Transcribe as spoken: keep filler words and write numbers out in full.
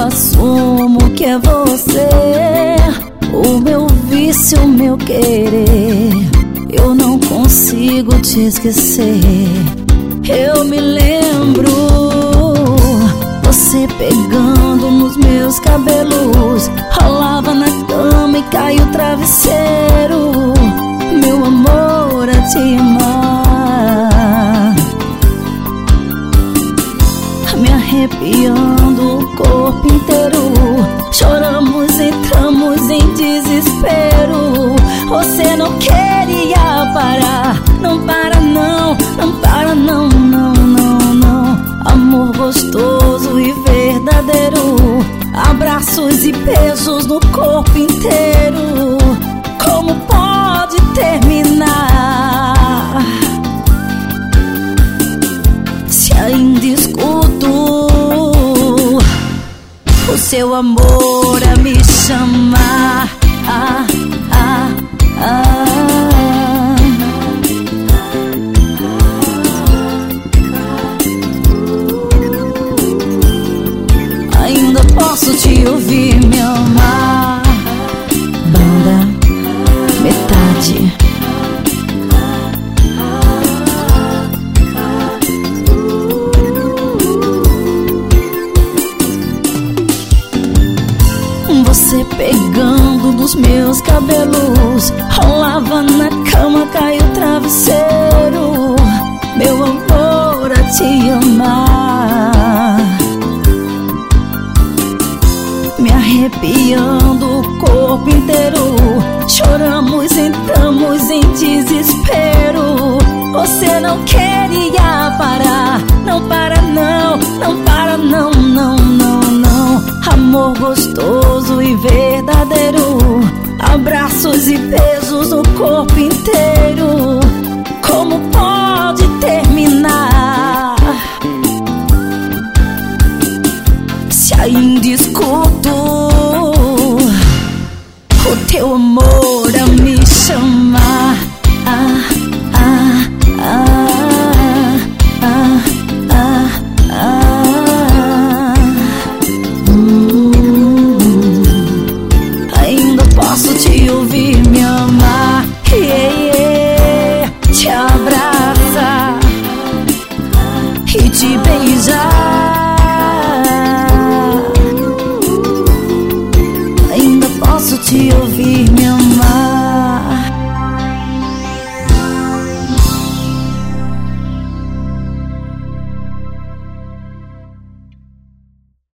assumo que é você, o meu vício, o meu querer. Eu não consigo te esquecer. Eu me lembro, você pegando nos meus cabelos, rolava na cama e caiu o travesseiro. Meu amor, a te amar, me arrepiando o corpo inteiro. Choramos, entramos em desespero. Você não queria parar. Não para não, não para não, não, não, não. Amor gostoso e verdadeiro, abraços e beijos no corpo inteiro. Como pode terminar? Se ainda escuto o seu amor a me chamar, ah, ah, ah. Ainda posso te ouvir me amar. Banda Metade. Você pegando nos meus cabelos, rolava na cama, caiu o travesseiro. Meu amor, a te amar, me arrepiando o corpo inteiro. Choramos, entramos em desespero. Você não queria parar. Não para não, não para não, não, não, não. Amor gostoso e verdadeiro, abraços e beijos no corpo inteiro. Como pode terminar? Se ainda escuto o teu amor a me chamar, ah, ah, ah, ah, ah, ah. Hum. Ainda posso te ouvir me amar, yeah, yeah. Te abraçar e te beijar. Ainda posso te ouvir me